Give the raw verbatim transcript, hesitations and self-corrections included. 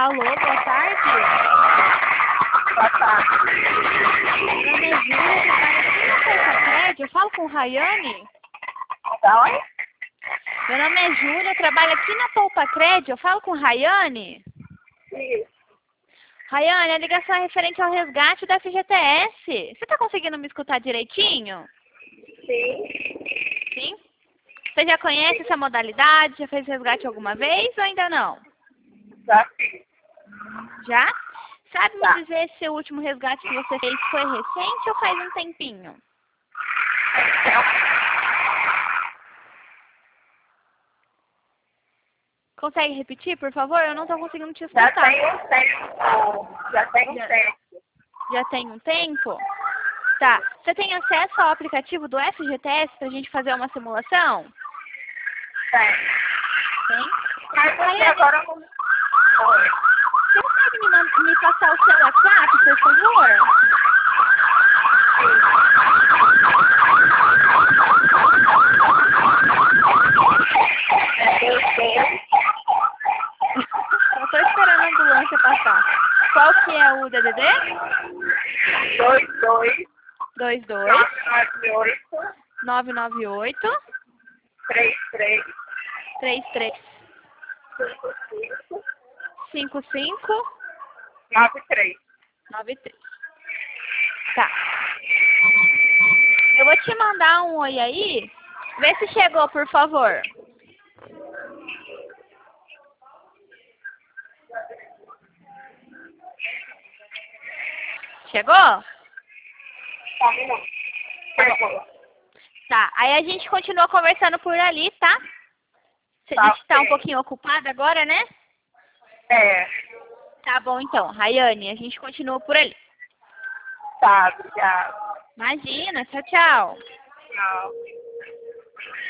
Alô, boa tarde. Boa tarde. Meu nome é Júlia, trabalho aqui na Poupa Eu falo com o Rayane? Da onde? Meu nome é Júlia, trabalho aqui na Poupa Crédito. Eu falo com o Rayane? Isso. Rayane, a ligação é referente ao resgate da F G T S. Você está conseguindo me escutar direitinho? Sim. Sim? Você já conhece essa modalidade? Já fez resgate alguma vez ou ainda não? Já fiz. Já? Sabe Tá. me dizer se o último resgate que você fez foi recente ou faz um tempinho? Consegue repetir, por favor? Eu não estou conseguindo te Já escutar. tem um tempo. Já tem um Já, tempo. já tem um tempo? Tá. Você tem acesso ao aplicativo do F G T S para a gente fazer uma simulação? Tem. Tem? Mas você Rayane, agora não... Oi. você consegue me, man- me passar o seu WhatsApp, por favor? É, eu sei. Só estou esperando a ambulância passar. Qual que é o D D D? Dois, dois, dois dois nove, nove, oito, nove nove oito três, três, três três cinco, cinco, cinco cinco nove, três. nove três. Tá. Eu vou te mandar um oi aí. Vê se chegou, por favor. Chegou? Tá, não. Chegou. Tá. Aí a gente continua conversando por ali, tá? Se a Tá, gente tá um ok. pouquinho ocupado agora, né? É. Tá bom, então. Rayane, a gente continua por ali. Tá, obrigada. Imagina. Tchau, tchau. Tchau.